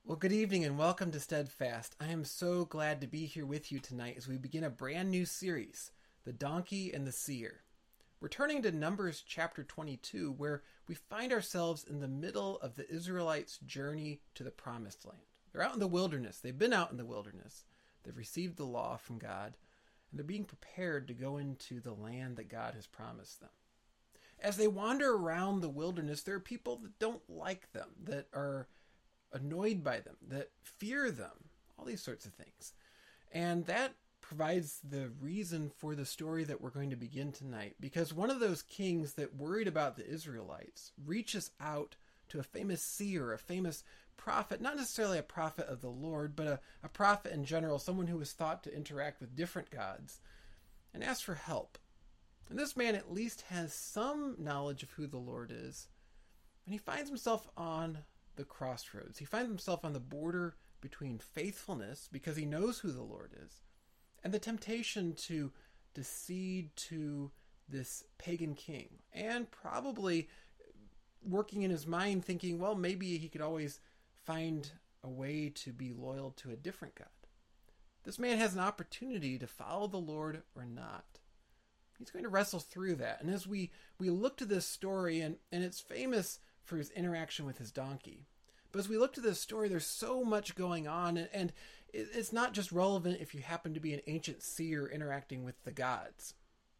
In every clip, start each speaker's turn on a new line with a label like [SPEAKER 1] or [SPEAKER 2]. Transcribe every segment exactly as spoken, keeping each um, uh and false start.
[SPEAKER 1] Well, good evening and welcome to Steadfast. I am so glad to be here with you tonight as we begin a brand new series, The Donkey and the Seer. We're turning to Numbers chapter twenty-two, where we find ourselves in the middle of the Israelites' journey to the Promised Land. They're out in the wilderness. They've been out in the wilderness. They've received the law from God, and they're being prepared to go into the land that God has promised them. As they wander around the wilderness, there are people that don't like them, that are annoyed by them, that fear them, all these sorts of things. And that provides the reason for the story that we're going to begin tonight, because one of those kings that worried about the Israelites reaches out to a famous seer, a famous prophet, not necessarily a prophet of the Lord, but a, a prophet in general, someone who was thought to interact with different gods, and asks for help. And this man at least has some knowledge of who the Lord is, and he finds himself on the crossroads. He finds himself on the border between faithfulness, because he knows who the Lord is, and the temptation to accede to this pagan king, and probably working in his mind thinking, well, maybe he could always find a way to be loyal to a different God. This man has an opportunity to follow the Lord or not. He's going to wrestle through that. And as we, we look to this story, and, and it's famous for his interaction with his donkey. But as we look to this story, there's so much going on, and, and it's not just relevant if you happen to be an ancient seer interacting with the gods.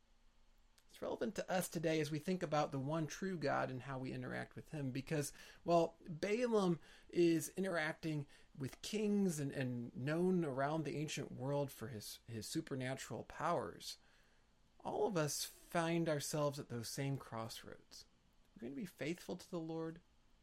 [SPEAKER 1] It's relevant to us today as we think about the one true God and how we interact with him, because, well, Balaam is interacting with kings and, and known around the ancient world for his, his supernatural powers. All of us find ourselves at those same crossroads. We're going to be faithful to the Lord.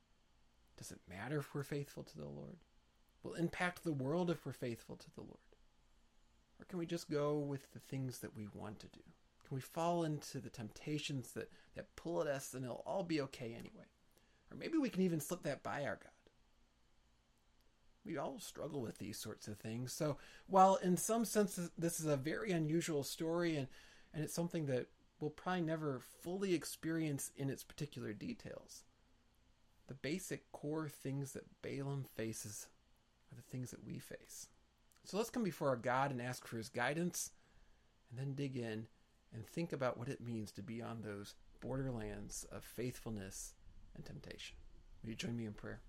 [SPEAKER 1] Does it matter if we're faithful to the Lord? Will it impact the world if we're faithful to the Lord? Or can we just go with the things that we want to do? Can we fall into the temptations that, that pull at us and it'll all be okay anyway? Or maybe we can even slip that by our God. We all struggle with these sorts of things. So while in some sense this is a very unusual story, and, and it's something that we'll probably never fully experience in its particular details, the basic core things that Balaam faces are the things that we face. So let's come before our God and ask for his guidance, and then dig in and think about what it means to be on those borderlands of faithfulness and temptation. Will you join me in prayer?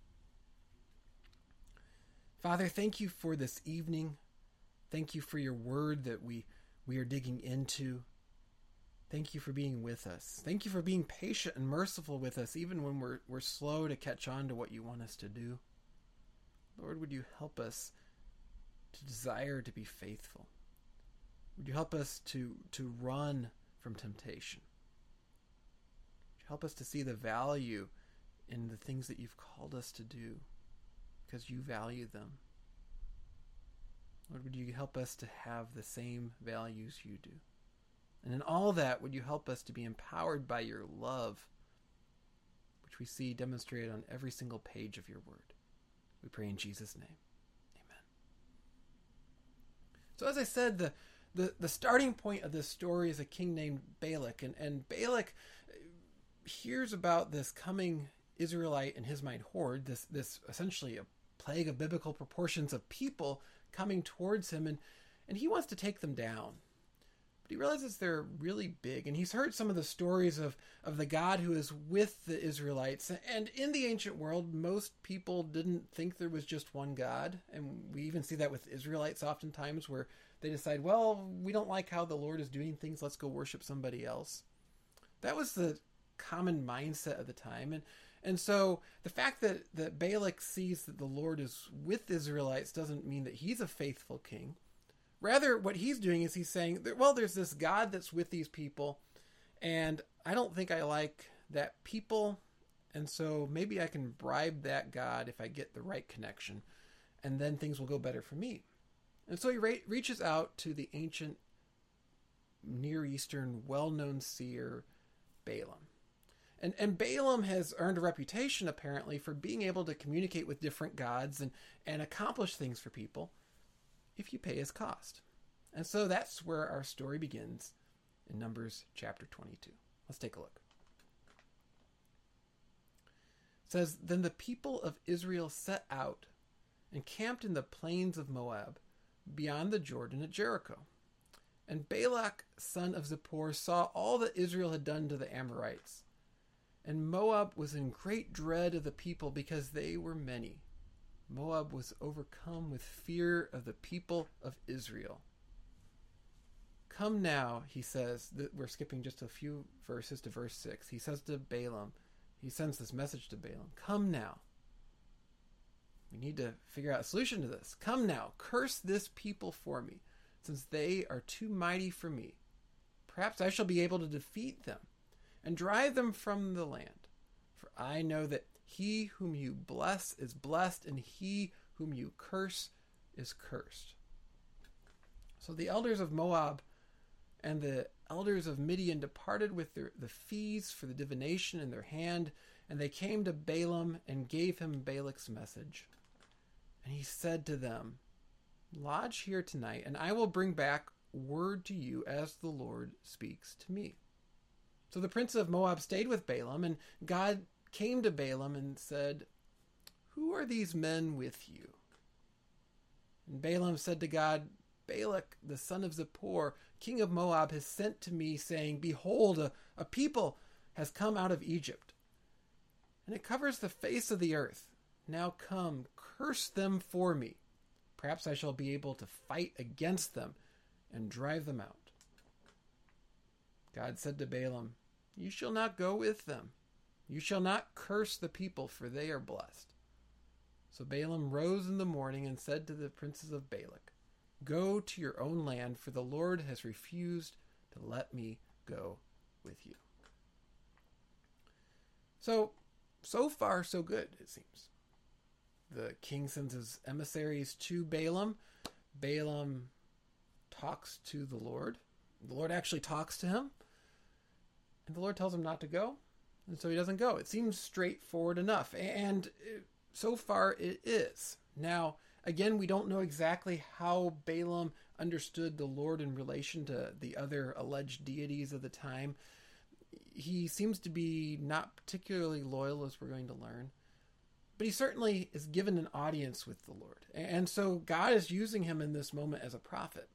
[SPEAKER 1] Father, thank you for this evening. Thank you for your word that we, we are digging into. Thank you for being with us. Thank you for being patient and merciful with us, even when we're we're slow to catch on to what you want us to do. Lord, would you help us to desire to be faithful? Would you help us to, to run from temptation? Would you help us to see the value in the things that you've called us to do, because you value them? Lord, would you help us to have the same values you do? And in all that, would you help us to be empowered by your love, which we see demonstrated on every single page of your word. We pray in Jesus' name. Amen. So as I said, the, the, the starting point of this story is a king named Balak. And, and Balak hears about this coming Israelite, in his mind, horde, this, this essentially a plague of biblical proportions of people coming towards him, and, and he wants to take them down. But he realizes they're really big, and he's heard some of the stories of, of the God who is with the Israelites. And in the ancient world, most people didn't think there was just one God. And we even see that with Israelites oftentimes, where they decide, well, we don't like how the Lord is doing things, let's go worship somebody else. That was the common mindset of the time. And and so the fact that, that Balak sees that the Lord is with the Israelites doesn't mean that he's a faithful king. Rather, what he's doing is he's saying, well, there's this God that's with these people, and I don't think I like that people, and so maybe I can bribe that God if I get the right connection, and then things will go better for me. And so he re- reaches out to the ancient Near Eastern well-known seer Balaam. And and Balaam has earned a reputation, apparently, for being able to communicate with different gods and, and accomplish things for people if you pay his cost. And so that's where our story begins in Numbers chapter twenty-two. Let's take a look. It says, Then the people of Israel set out and camped in the plains of Moab, beyond the Jordan at Jericho. And Balak, son of Zippor, saw all that Israel had done to the Amorites. And Moab was in great dread of the people because they were many. Moab was overcome with fear of the people of Israel. Come now, he says, we're skipping just a few verses to verse six. He says to Balaam, he sends this message to Balaam, come now. We need to figure out a solution to this. Come now, curse this people for me, since they are too mighty for me. Perhaps I shall be able to defeat them and drive them from the land. For I know that he whom you bless is blessed, and he whom you curse is cursed. So the elders of Moab and the elders of Midian departed with their, the fees for the divination in their hand, and they came to Balaam and gave him Balak's message. And he said to them, lodge here tonight, and I will bring back word to you as the Lord speaks to me. So the prince of Moab stayed with Balaam, and God came to Balaam and said, who are these men with you? And Balaam said to God, Balak, the son of Zippor, king of Moab, has sent to me, saying, behold, a, a people has come out of Egypt, and it covers the face of the earth. Now come, curse them for me. Perhaps I shall be able to fight against them and drive them out. God said to Balaam, you shall not go with them. You shall not curse the people, for they are blessed. So Balaam rose in the morning and said to the princes of Balak, go to your own land, for the Lord has refused to let me go with you. So, so far so good, it seems. The king sends his emissaries to Balaam. Balaam talks to the Lord. The Lord actually talks to him. And the Lord tells him not to go. And so he doesn't go. It seems straightforward enough. And so far it is. Now, again, we don't know exactly how Balaam understood the Lord in relation to the other alleged deities of the time. He seems to be not particularly loyal, as we're going to learn. But he certainly is given an audience with the Lord. And so God is using him in this moment as a prophet.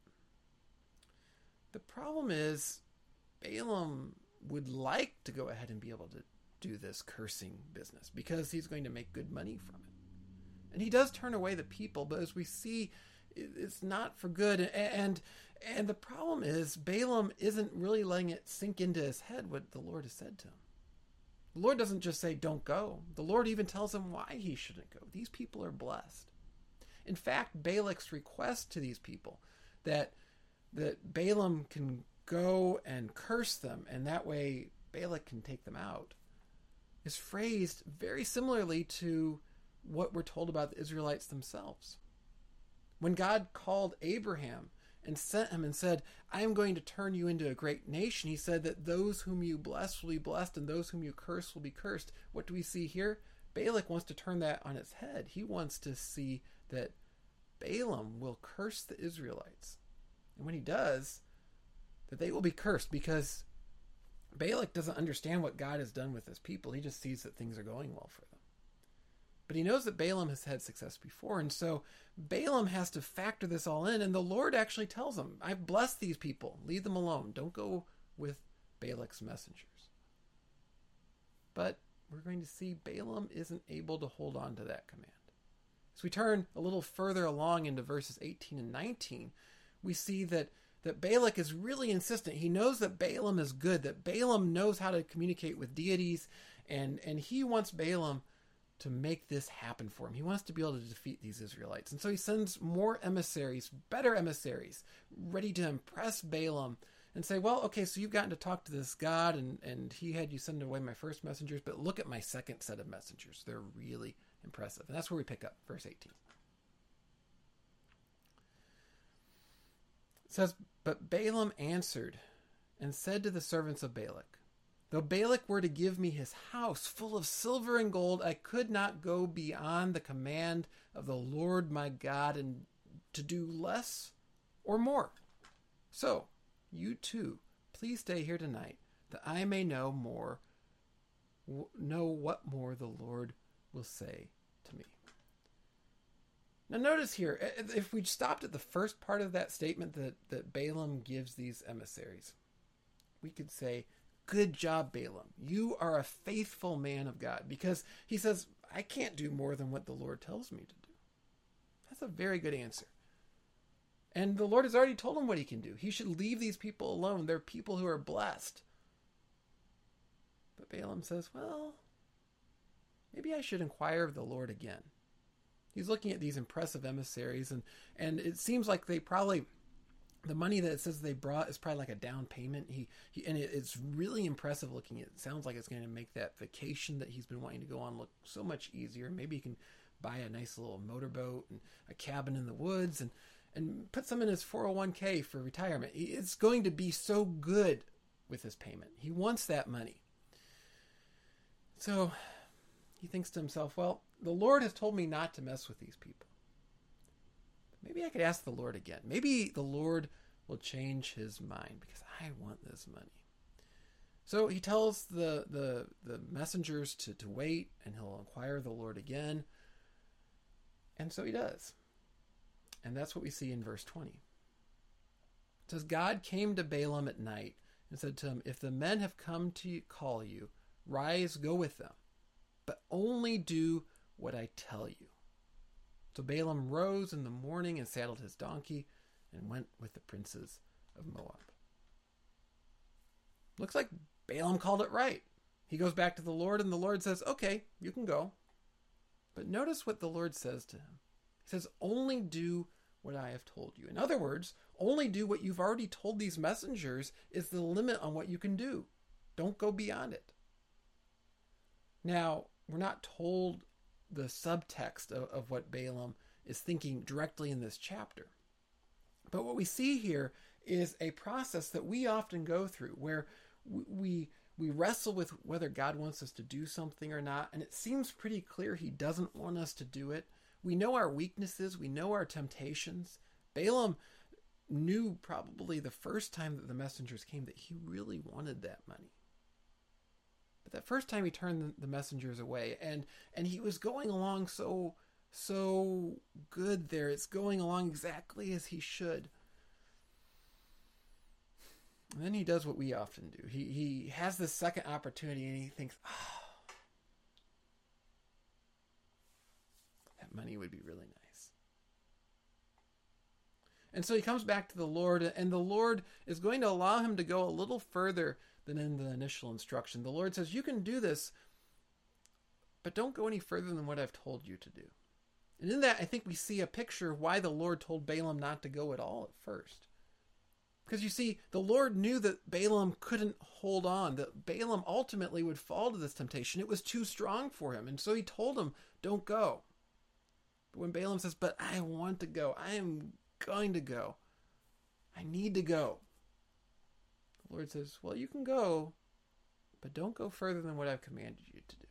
[SPEAKER 1] The problem is Balaam would like to go ahead and be able to do this cursing business because he's going to make good money from it. And he does turn away the people, but as we see, it's not for good. And and the problem is Balaam isn't really letting it sink into his head what the Lord has said to him. The Lord doesn't just say, don't go. The Lord even tells him why he shouldn't go. These people are blessed. In fact, Balak's request to these people that, that Balaam can go and curse them, and that way Balak can take them out, is phrased very similarly to what we're told about the Israelites themselves. When God called Abraham and sent him and said, I am going to turn you into a great nation, he said that those whom you bless will be blessed and those whom you curse will be cursed. What do we see here? Balak wants to turn that on its head. He wants to see that Balaam will curse the Israelites. And when he does, that they will be cursed, because Balak doesn't understand what God has done with his people. He just sees that things are going well for them. But he knows that Balaam has had success before, and so Balaam has to factor this all in, and the Lord actually tells him, I've blessed these people. Leave them alone. Don't go with Balak's messengers. But we're going to see Balaam isn't able to hold on to that command. As we turn a little further along into verses eighteen and nineteen, we see that, that Balak is really insistent. He knows that Balaam is good, that Balaam knows how to communicate with deities, and, and he wants Balaam to make this happen for him. He wants to be able to defeat these Israelites. And so he sends more emissaries, better emissaries, ready to impress Balaam and say, well, okay, so you've gotten to talk to this God, and, and he had you send away my first messengers, but look at my second set of messengers. They're really impressive. And that's where we pick up verse eighteen. It says, but Balaam answered and said to the servants of Balak, though Balak were to give me his house full of silver and gold, I could not go beyond the command of the Lord my God and to do less or more. So, you too, please stay here tonight, that I may know more, know what more the Lord will say to me. Now notice here, if we stopped at the first part of that statement that, that Balaam gives these emissaries, we could say, good job, Balaam. You are a faithful man of God, because he says, I can't do more than what the Lord tells me to do. That's a very good answer. And the Lord has already told him what he can do. He should leave these people alone. They're people who are blessed. But Balaam says, well, maybe I should inquire of the Lord again. He's looking at these impressive emissaries, and, and it seems like they probably, the money that it says they brought is probably like a down payment. He, he and it, it's really impressive looking. It sounds like it's going to make that vacation that he's been wanting to go on look so much easier. Maybe he can buy a nice little motorboat and a cabin in the woods and, and put some in his four oh one k for retirement. It's going to be so good with his payment. He wants that money. So he thinks to himself, well, the Lord has told me not to mess with these people. Maybe I could ask the Lord again. Maybe the Lord will change his mind, because I want this money. So he tells the the, the messengers to, to wait, and he'll inquire of the Lord again. And so he does. And that's what we see in verse twenty. It says, God came to Balaam at night and said to him, if the men have come to call you, rise, go with them, but only do what I tell you. So Balaam rose in the morning and saddled his donkey and went with the princes of Moab. Looks like Balaam called it right. He goes back to the Lord, and the Lord says, okay, you can go. But notice what the Lord says to him. He says, only do what I have told you. In other words, only do what you've already told these messengers is the limit on what you can do. Don't go beyond it. Now, we're not told the subtext of, of what Balaam is thinking directly in this chapter. But what we see here is a process that we often go through, where we we wrestle with whether God wants us to do something or not, and it seems pretty clear he doesn't want us to do it. We know our weaknesses, we know our temptations. Balaam knew probably the first time that the messengers came that he really wanted that money. But that first time he turned the messengers away, and and he was going along so so good there. It's going along exactly as he should. And then he does what we often do. He he has this second opportunity, and he thinks, oh, that money would be really nice. And so he comes back to the Lord, and the Lord is going to allow him to go a little further than in the initial instruction. The Lord says, you can do this, but don't go any further than what I've told you to do. And in that, I think we see a picture of why the Lord told Balaam not to go at all at first. Because you see, the Lord knew that Balaam couldn't hold on, that Balaam ultimately would fall to this temptation. It was too strong for him. And so he told him, don't go. But when Balaam says, but I want to go, I am going to go, I need to go, the Lord says, well, you can go, but don't go further than what I've commanded you to do.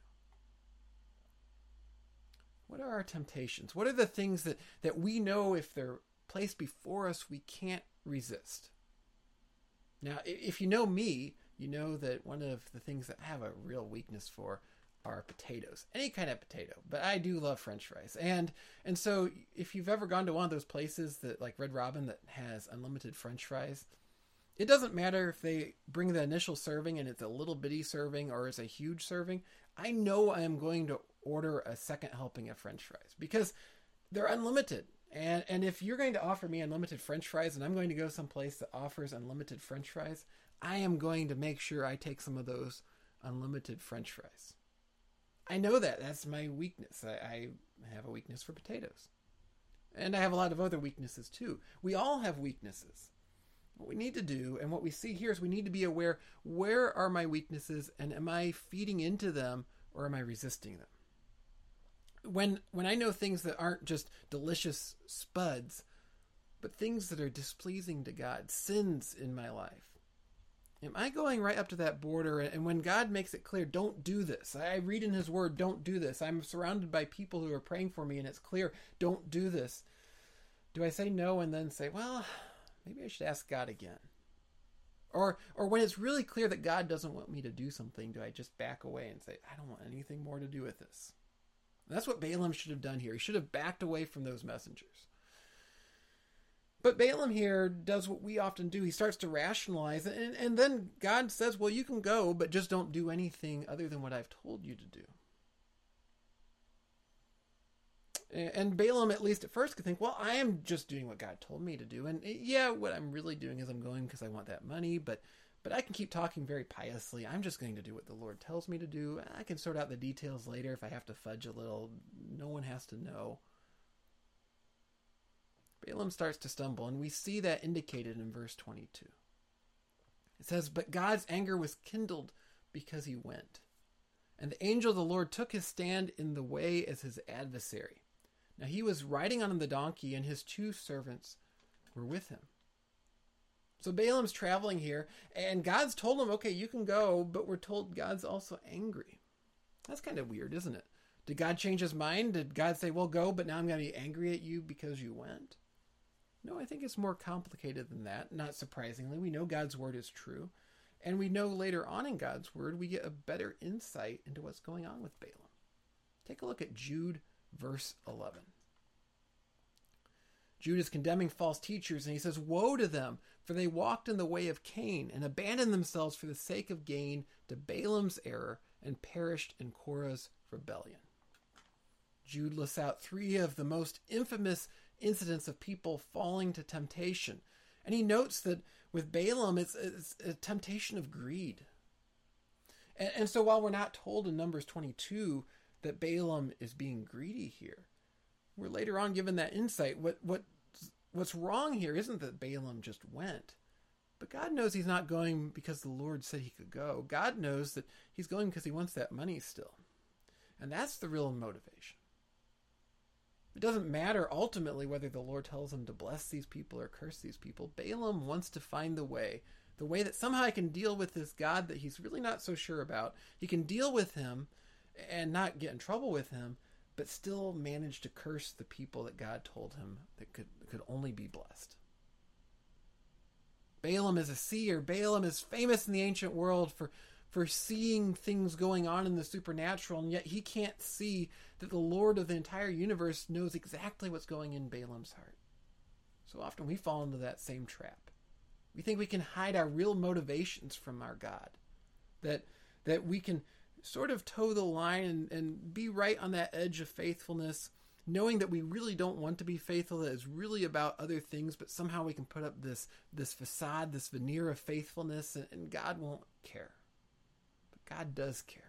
[SPEAKER 1] What are our temptations? What are the things that, that we know if they're placed before us, we can't resist? Now, if you know me, you know that one of the things that I have a real weakness for are potatoes. Any kind of potato. But I do love French fries. And and so if you've ever gone to one of those places that like Red Robin that has unlimited French fries, it doesn't matter if they bring the initial serving and it's a little bitty serving or it's a huge serving. I know I am going to order a second helping of French fries because they're unlimited. And and if you're going to offer me unlimited French fries and I'm going to go someplace that offers unlimited French fries, I am going to make sure I take some of those unlimited French fries. I know that. That's my weakness. I, I have a weakness for potatoes. And I have a lot of other weaknesses too. We all have weaknesses. What we need to do, and what we see here, is we need to be aware, where are my weaknesses, and am I feeding into them, or am I resisting them? When when I know things that aren't just delicious spuds, but things that are displeasing to God, sins in my life, am I going right up to that border? And when God makes it clear, don't do this. I read in his word, don't do this. I'm surrounded by people who are praying for me, and it's clear, don't do this. Do I say no and then say, well, maybe I should ask God again? Or or when it's really clear that God doesn't want me to do something, do I just back away and say, I don't want anything more to do with this? And that's what Balaam should have done here. He should have backed away from those messengers. But Balaam here does what we often do. He starts to rationalize, and, and then God says, well, you can go, but just don't do anything other than what I've told you to do. And Balaam, at least at first, could think, well, I am just doing what God told me to do. And yeah, what I'm really doing is I'm going because I want that money, but but I can keep talking very piously. I'm just going to do what the Lord tells me to do. I can sort out the details later if I have to fudge a little. No one has to know. Balaam starts to stumble, and we see that indicated in verse twenty-two. It says, but God's anger was kindled because he went. And the angel of the Lord took his stand in the way as his adversary. Now he was riding on the donkey, and his two servants were with him. So Balaam's traveling here, and God's told him, okay, you can go, but we're told God's also angry. That's kind of weird, isn't it? Did God change his mind? Did God say, well, go, but now I'm going to be angry at you because you went? No, I think it's more complicated than that. Not surprisingly, we know God's word is true. And we know later on in God's word, we get a better insight into what's going on with Balaam. Take a look at Jude, verse eleven. Jude is condemning false teachers, and he says, woe to them, for they walked in the way of Cain and abandoned themselves for the sake of gain to Balaam's error and perished in Korah's rebellion. Jude lists out three of the most infamous incidents of people falling to temptation. And he notes that with Balaam, it's, it's a temptation of greed. And, and so while we're not told in Numbers twenty-two that Balaam is being greedy here, we're later on given that insight. What, what, what's wrong here isn't that Balaam just went, but God knows he's not going because the Lord said he could go. God knows that he's going because he wants that money still. And that's the real motivation. It doesn't matter ultimately whether the Lord tells him to bless these people or curse these people. Balaam wants to find the way, the way that somehow he can deal with this God that he's really not so sure about. He can deal with him and not get in trouble with him, but still manage to curse the people that God told him that could, could only be blessed. Balaam is a seer. Balaam is famous in the ancient world for for seeing things going on in the supernatural, and yet he can't see that the Lord of the entire universe knows exactly what's going in Balaam's heart. So often we fall into that same trap. We think we can hide our real motivations from our God, that that we can sort of toe the line and, and be right on that edge of faithfulness, knowing that we really don't want to be faithful, that it's really about other things, but somehow we can put up this, this facade, this veneer of faithfulness, and, and God won't care. God does care.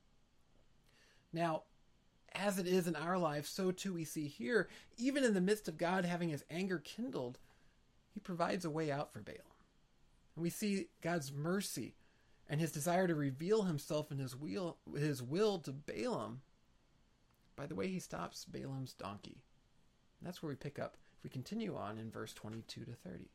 [SPEAKER 1] Now, as it is in our lives, so too we see here, even in the midst of God having his anger kindled, he provides a way out for Balaam. And we see God's mercy and his desire to reveal himself and his will, his will to Balaam by the way he stops Balaam's donkey. And that's where we pick up if we continue on in verse twenty-two to thirty.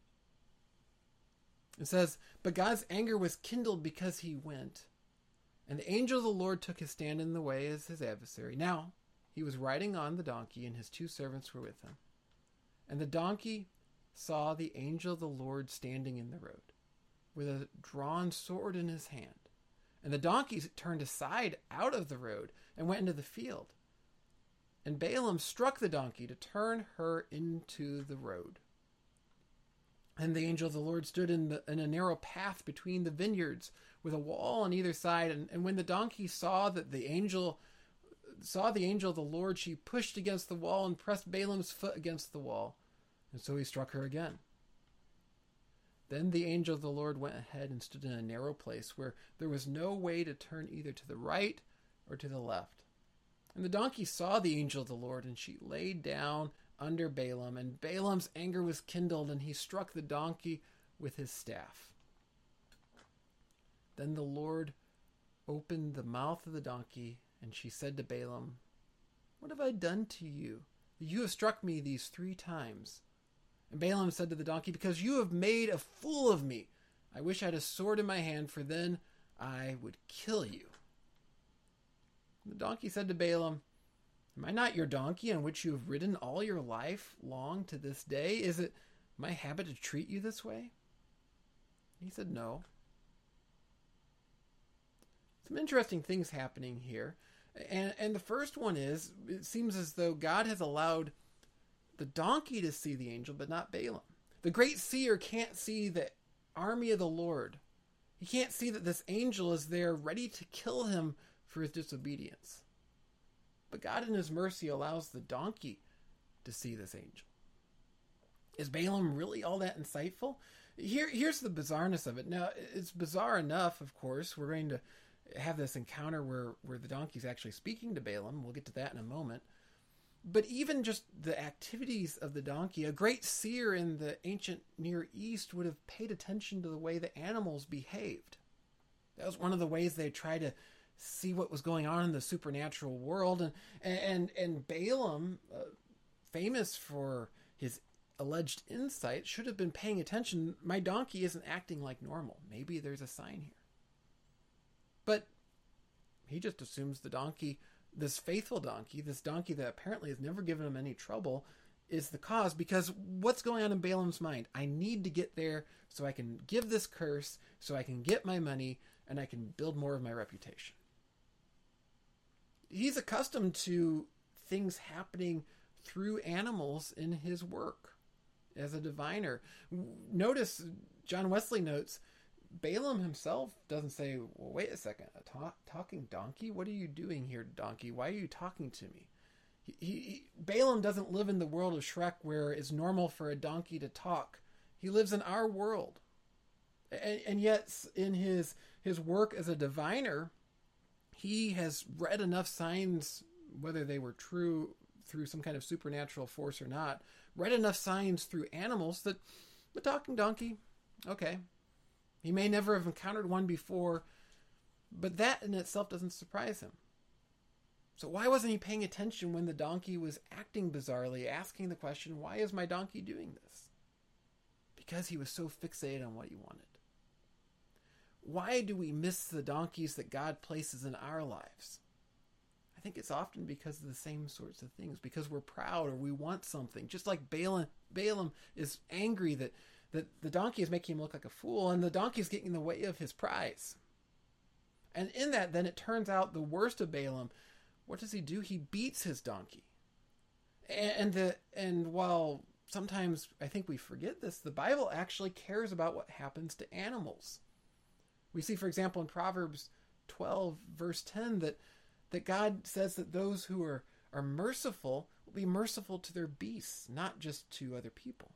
[SPEAKER 1] It says, but God's anger was kindled because he went. And the angel of the Lord took his stand in the way as his adversary. Now he was riding on the donkey, and his two servants were with him. And the donkey saw the angel of the Lord standing in the road, with a drawn sword in his hand. And the donkey turned aside out of the road and went into the field. And Balaam struck the donkey to turn her into the road. And the angel of the Lord stood in, the, in a narrow path between the vineyards, with a wall on either side. And, and when the donkey saw that the angel saw the angel of the Lord, she pushed against the wall and pressed Balaam's foot against the wall. And so he struck her again. Then the angel of the Lord went ahead and stood in a narrow place where there was no way to turn either to the right or to the left. And the donkey saw the angel of the Lord, and she laid down under Balaam. And Balaam's anger was kindled, and he struck the donkey with his staff. Then the Lord opened the mouth of the donkey, and she said to Balaam, what have I done to you, that you have struck me these three times? And Balaam said to the donkey, because you have made a fool of me. I wish I had a sword in my hand, for then I would kill you. And the donkey said to Balaam, am I not your donkey on which you have ridden all your life long to this day? Is it my habit to treat you this way? He said, no. Some interesting things happening here. And, and the first one is, it seems as though God has allowed the donkey to see the angel, but not Balaam. The great seer can't see the army of the Lord. He can't see that this angel is there ready to kill him for his disobedience. But God in his mercy allows the donkey to see this angel. Is Balaam really all that insightful? Here, here's the bizarreness of it. Now, it's bizarre enough, of course. We're going to have this encounter where, where the donkey's actually speaking to Balaam. We'll get to that in a moment. But even just the activities of the donkey, a great seer in the ancient Near East would have paid attention to the way the animals behaved. That was one of the ways they tried to see what was going on in the supernatural world. And and and Balaam, uh, famous for his alleged insight, should have been paying attention. My donkey isn't acting like normal. Maybe there's a sign here. But he just assumes the donkey, this faithful donkey, this donkey that apparently has never given him any trouble, is the cause. Because what's going on in Balaam's mind? I need to get there so I can give this curse, so I can get my money, and I can build more of my reputation. He's accustomed to things happening through animals in his work as a diviner. Notice, John Wesley notes, Balaam himself doesn't say, well, wait a second, a talk, talking donkey? What are you doing here, donkey? Why are you talking to me? He, he, Balaam doesn't live in the world of Shrek where it's normal for a donkey to talk. He lives in our world. And, and yet, in his, his work as a diviner, he has read enough signs, whether they were true through some kind of supernatural force or not, read enough signs through animals that the talking donkey, okay, he may never have encountered one before, but that in itself doesn't surprise him. So why wasn't he paying attention when the donkey was acting bizarrely, asking the question, why is my donkey doing this? Because he was so fixated on what he wanted. Why do we miss the donkeys that God places in our lives? I think it's often because of the same sorts of things, because we're proud or we want something. Just like Balaam, Balaam is angry that that the donkey is making him look like a fool, and the donkey is getting in the way of his prize. And in that, then it turns out the worst of Balaam, what does he do? He beats his donkey. And, and, the, and while sometimes I think we forget this, the Bible actually cares about what happens to animals. We see, for example, in Proverbs twelve, verse ten, that, that God says that those who are, are merciful will be merciful to their beasts, not just to other people.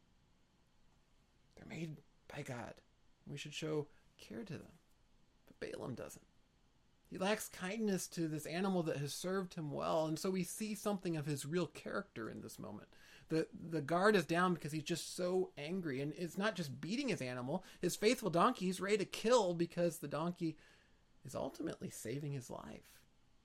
[SPEAKER 1] They're made by God. We should show care to them. But Balaam doesn't. He lacks kindness to this animal that has served him well, and so we see something of his real character in this moment. The the guard is down because he's just so angry, and it's not just beating his animal. His faithful donkey he's ready to kill because the donkey is ultimately saving his life.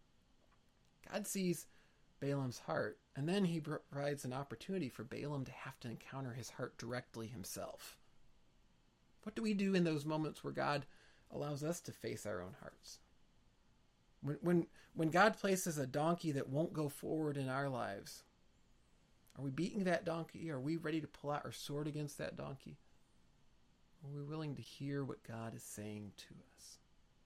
[SPEAKER 1] God sees Balaam's heart, and then he provides an opportunity for Balaam to have to encounter his heart directly himself. What do we do in those moments where God allows us to face our own hearts? When, when, when God places a donkey that won't go forward in our lives, are we beating that donkey? Are we ready to pull out our sword against that donkey? Are we willing to hear what God is saying to us?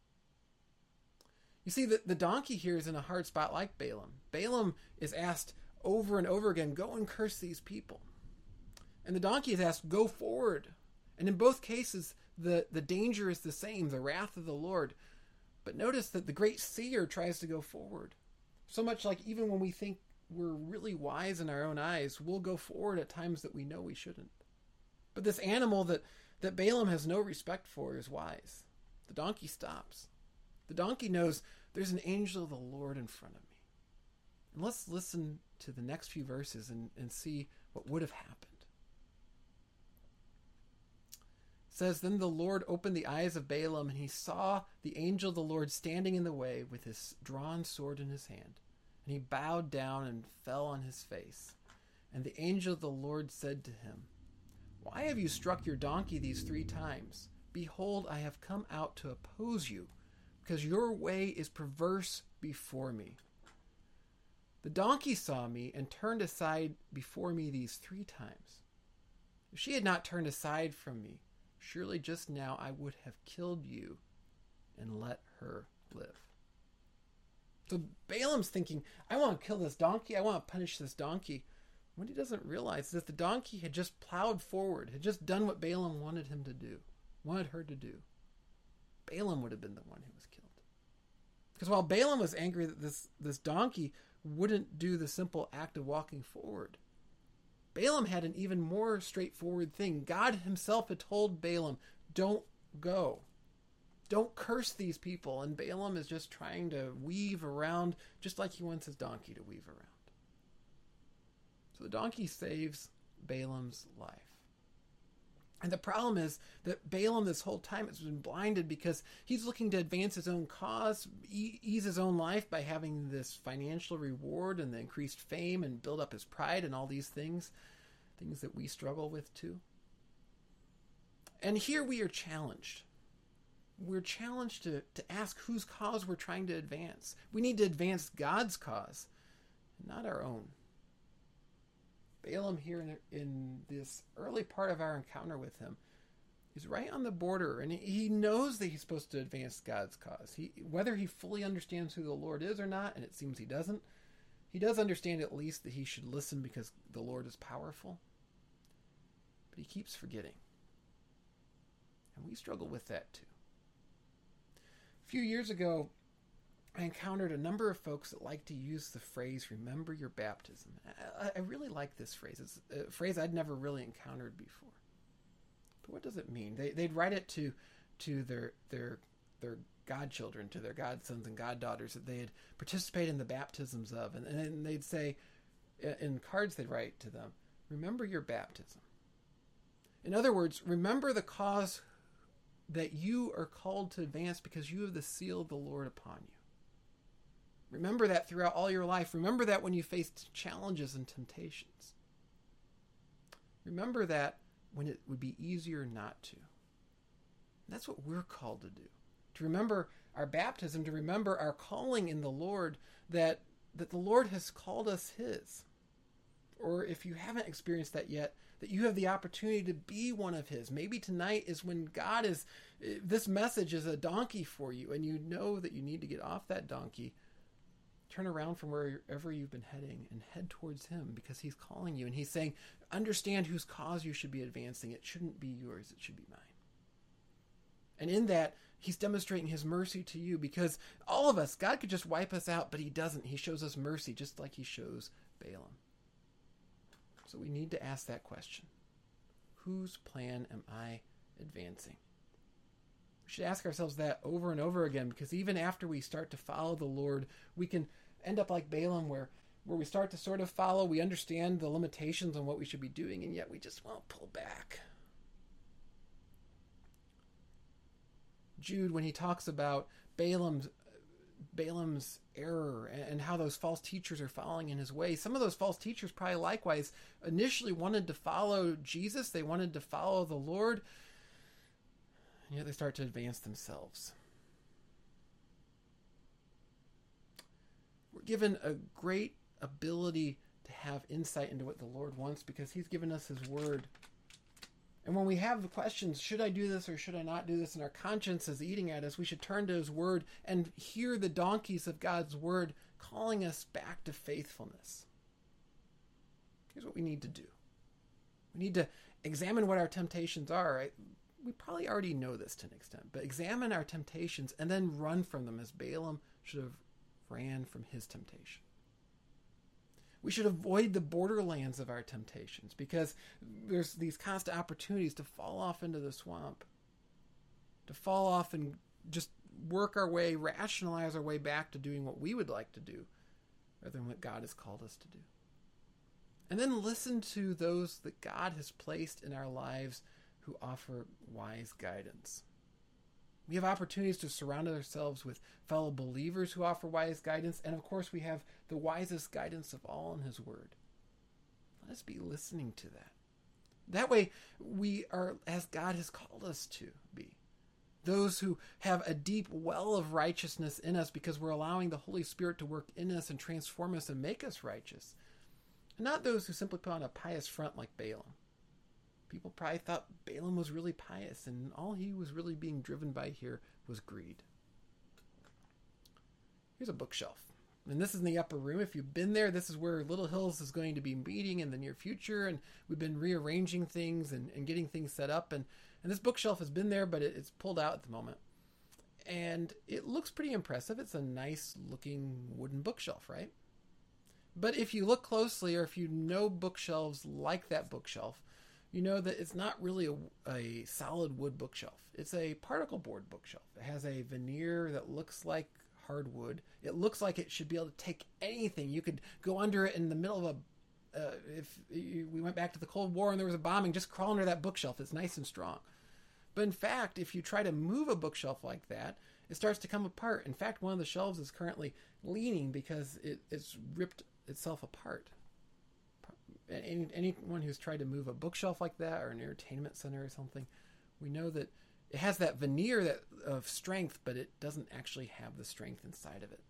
[SPEAKER 1] You see, the, the donkey here is in a hard spot like Balaam. Balaam is asked over and over again, go and curse these people. And the donkey is asked, go forward. And in both cases, the, the danger is the same, the wrath of the Lord. But notice that the great seer tries to go forward. So much like even when we think we're really wise in our own eyes, we'll go forward at times that we know we shouldn't. But this animal that, that Balaam has no respect for is wise. The donkey stops. The donkey knows there's an angel of the Lord in front of me. And let's listen to the next few verses and, and see what would have happened. It says, then the Lord opened the eyes of Balaam, and he saw the angel of the Lord standing in the way with his drawn sword in his hand. And he bowed down and fell on his face. And the angel of the Lord said to him, why have you struck your donkey these three times? Behold, I have come out to oppose you, because your way is perverse before me. The donkey saw me and turned aside before me these three times. If she had not turned aside from me, surely just now I would have killed you and let her live. So Balaam's thinking, I want to kill this donkey. I want to punish this donkey. What he doesn't realize is that the donkey had just plowed forward, had just done what Balaam wanted him to do, wanted her to do. Balaam would have been the one who was killed. Because while Balaam was angry that this, this donkey wouldn't do the simple act of walking forward, Balaam had an even more straightforward thing. God himself had told Balaam, don't go. Don't curse these people. And Balaam is just trying to weave around, just like he wants his donkey to weave around. So the donkey saves Balaam's life. And the problem is that Balaam this whole time has been blinded because he's looking to advance his own cause, e- ease his own life by having this financial reward and the increased fame and build up his pride and all these things, things that we struggle with too. And here we are challenged. We're challenged to, to ask whose cause we're trying to advance. We need to advance God's cause, not our own. Balaam here in, in this early part of our encounter with him is right on the border, and he knows that he's supposed to advance God's cause. He, whether he fully understands who the Lord is or not, and it seems he doesn't, he does understand at least that he should listen because the Lord is powerful. But he keeps forgetting. And we struggle with that too. A few years ago, I encountered a number of folks that like to use the phrase, remember your baptism. I, I really like this phrase. It's a phrase I'd never really encountered before. But what does it mean? They, they'd write it to to their their their godchildren, to their godsons and goddaughters that they had participated in the baptisms of. And, and they'd say, in cards they'd write to them, remember your baptism. In other words, remember the cause that you are called to advance because you have the seal of the Lord upon you. Remember that throughout all your life. Remember that when you face challenges and temptations. Remember that when it would be easier not to. And that's what we're called to do. To remember our baptism, to remember our calling in the Lord, that, that the Lord has called us his. Or if you haven't experienced that yet, that you have the opportunity to be one of his. Maybe tonight is when God is, this message is a donkey for you, and you know that you need to get off that donkey, turn around from wherever you've been heading and head towards him because he's calling you and he's saying, understand whose cause you should be advancing. It shouldn't be yours. It should be mine. And in that, he's demonstrating his mercy to you because all of us, God could just wipe us out, but he doesn't. He shows us mercy just like he shows Balaam. So we need to ask that question. Whose plan am I advancing? We should ask ourselves that over and over again because even after we start to follow the Lord, we can end up like Balaam where, where we start to sort of follow, we understand the limitations on what we should be doing, and yet we just won't pull back. Jude, when he talks about Balaam's Balaam's error and how those false teachers are following in his way. Some of those false teachers probably likewise initially wanted to follow Jesus. They wanted to follow the Lord. And yet they start to advance themselves. We're given a great ability to have insight into what the Lord wants because he's given us his word. And when we have the questions, should I do this or should I not do this, and our conscience is eating at us, we should turn to his word and hear the donkeys of God's word calling us back to faithfulness. Here's what we need to do. We need to examine what our temptations are. Right? We probably already know this to an extent, but examine our temptations and then run from them as Balaam should have ran from his temptation. We should avoid the borderlands of our temptations because there's these constant opportunities to fall off into the swamp, to fall off and just work our way, rationalize our way back to doing what we would like to do rather than what God has called us to do. And then listen to those that God has placed in our lives who offer wise guidance. We have opportunities to surround ourselves with fellow believers who offer wise guidance. And of course, we have the wisest guidance of all in his word. Let us be listening to that. That way, we are as God has called us to be. Those who have a deep well of righteousness in us because we're allowing the Holy Spirit to work in us and transform us and make us righteous. And not those who simply put on a pious front like Balaam. People probably thought Balaam was really pious, and all he was really being driven by here was greed. Here's a bookshelf. And this is in the upper room. If you've been there, this is where Little Hills is going to be meeting in the near future. And we've been rearranging things and, and getting things set up. And, and this bookshelf has been there, but it, it's pulled out at the moment. And it looks pretty impressive. It's a nice looking wooden bookshelf, right? But if you look closely, or if you know bookshelves like that bookshelf, you know that it's not really a, a solid wood bookshelf. It's a particle board bookshelf. It has a veneer that looks like hardwood. It looks like it should be able to take anything. You could go under it in the middle of a, uh, if you, we went back to the Cold War and there was a bombing, just crawl under that bookshelf. It's nice and strong. But in fact, if you try to move a bookshelf like that, it starts to come apart. In fact, one of the shelves is currently leaning because it, it's ripped itself apart. Any, anyone who's tried to move a bookshelf like that, or an entertainment center or something, we know that it has that veneer that of strength, but it doesn't actually have the strength inside of it.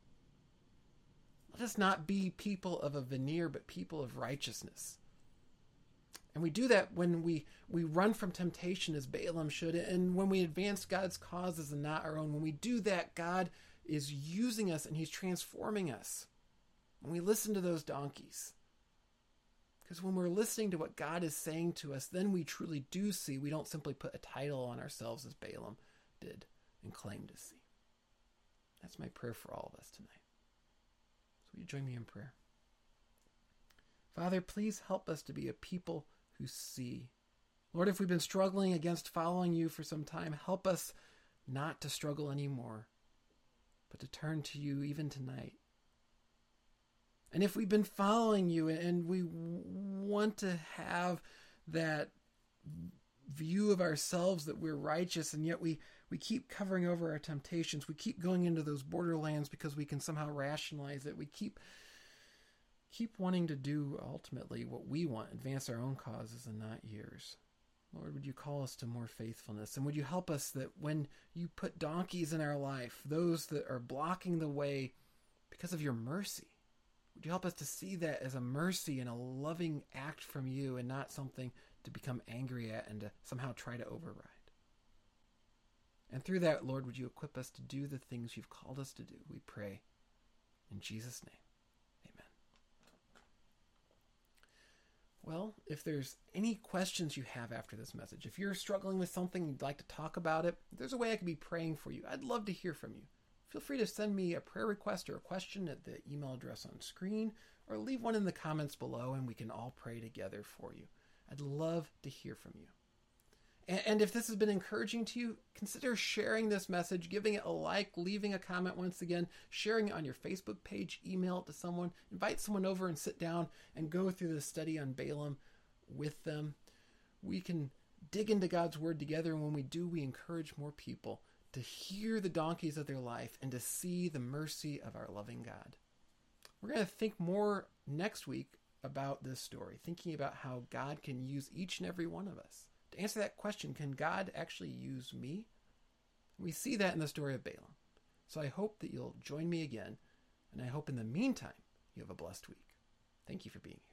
[SPEAKER 1] Let us not be people of a veneer, but people of righteousness. And we do that when we, we run from temptation as Balaam should, and when we advance God's causes and not our own. When we do that, God is using us and he's transforming us. When we listen to those donkeys. Because when we're listening to what God is saying to us, then we truly do see. We don't simply put a title on ourselves as Balaam did and claim to see. That's my prayer for all of us tonight. So will you join me in prayer? Father, please help us to be a people who see. Lord, if we've been struggling against following you for some time, help us not to struggle anymore, but to turn to you even tonight. And if we've been following you and we want to have that view of ourselves that we're righteous, and yet we, we keep covering over our temptations, we keep going into those borderlands because we can somehow rationalize it, we keep keep wanting to do ultimately what we want, advance our own causes and not yours. Lord, would you call us to more faithfulness? And would you help us that when you put donkeys in our life, those that are blocking the way because of your mercy, would you help us to see that as a mercy and a loving act from you and not something to become angry at and to somehow try to override? And through that, Lord, would you equip us to do the things you've called us to do? We pray in Jesus' name. Amen. Well, if there's any questions you have after this message, if you're struggling with something, you'd like to talk about it, there's a way I could be praying for you. I'd love to hear from you. Feel free to send me a prayer request or a question at the email address on screen, or leave one in the comments below and we can all pray together for you. I'd love to hear from you. And, and if this has been encouraging to you, consider sharing this message, giving it a like, leaving a comment once again, sharing it on your Facebook page, email it to someone, invite someone over and sit down and go through the study on Balaam with them. We can dig into God's word together, and when we do, we encourage more people to hear the donkeys of their life and to see the mercy of our loving God. We're going to think more next week about this story, thinking about how God can use each and every one of us. To answer that question, can God actually use me? We see that in the story of Balaam. So I hope that you'll join me again, and I hope in the meantime you have a blessed week. Thank you for being here.